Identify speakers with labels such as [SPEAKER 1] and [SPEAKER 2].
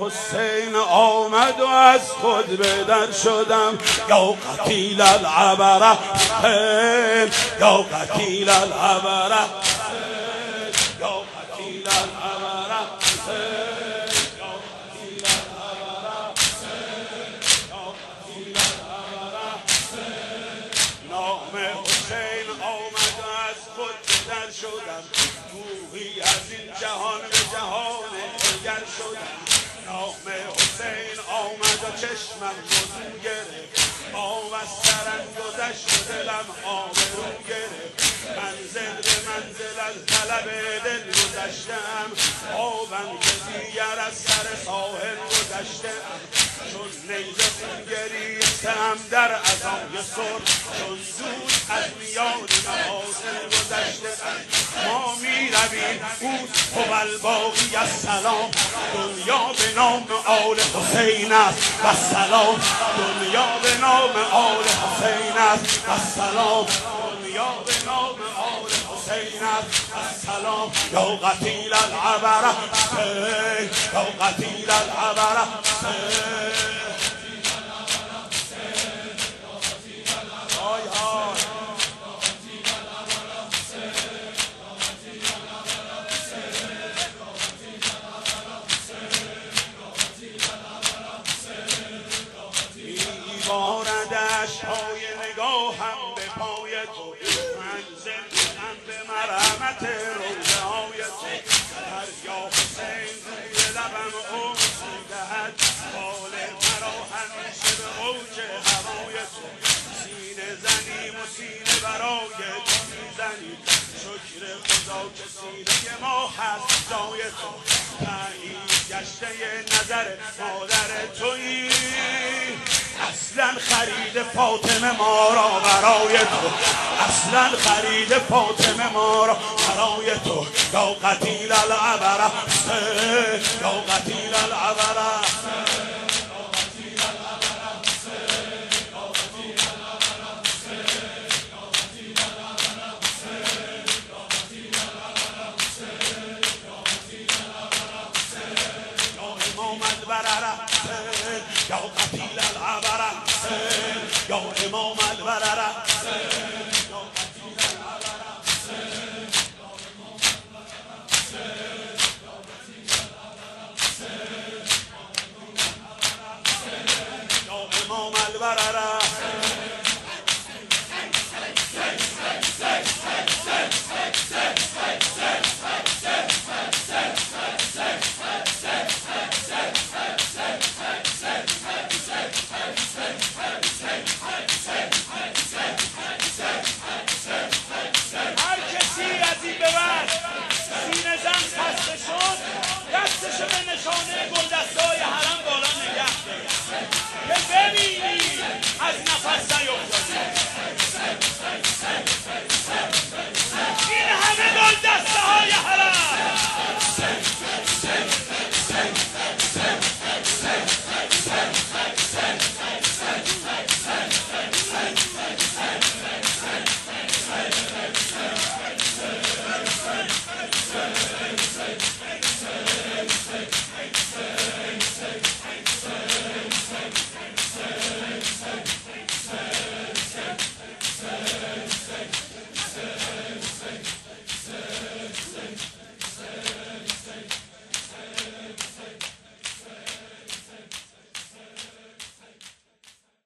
[SPEAKER 1] حسین آمد و از خود بدر شدم. یا قتیل العبره حسین، یا قتیل العبره حسین، یا قتیل العبره حسین، یا قتیل العبره حسین، یا قتیل العبره حسین. نام حسین آمد و از خود بدر شدم. روحی از این جهان به جهان دیگر شدم. نام حسین آمد و چشمم وضو گرفت. آب از سرم گذشت و دلم آبرو گرفت. منزل به منزل از طلب دل گذشتم. آبم که دیگر از سر ساحل گذشتم. چون نیزه خون گریستم در عزای سر. چون زود از میان محاسن گذشتم. ما می رویم او الباقی السلام. دنیا به نام آل حسین است و سلام. دنیا به نام آل حسین است و سلام. دنیا به نام آل حسین است و سلام. یا قتیل العبره حسین، یا قتیل العبره حسین. باردش های نگاهم به پای تو. منزل هم به مرحمت روزه های تو. دریا حسین روی لبم اوج دهد. حال مرا همیشه به اوج هوای تو. سینه زنیم و سینه برای تو میزنیم. شکر خدا که سینه ما هست جای تو. تایید گشته نظر مادر تویی. اصلا خرید فاطمه ما را برای تو. اصلا خرید فاطمه ما را برای تو. یا قتیل العبره حسین، یا قتیل العبره حسین، یا قتیل العبره حسین، یا قتیل العبره حسین، یا قتیل العبره حسین، یا قتیل العبره حسین، یا قتیل العبره حسین. یا امام البرره حسین، یا قتیل العبره حسین، یا امام البرره حسین، یا قتیل العبره حسین، یا امام البرره حسین، یا قتیل العبره حسین، یا امام البرره هر کسی از این به بعد سینه زن خسته شد دستشو به نشانه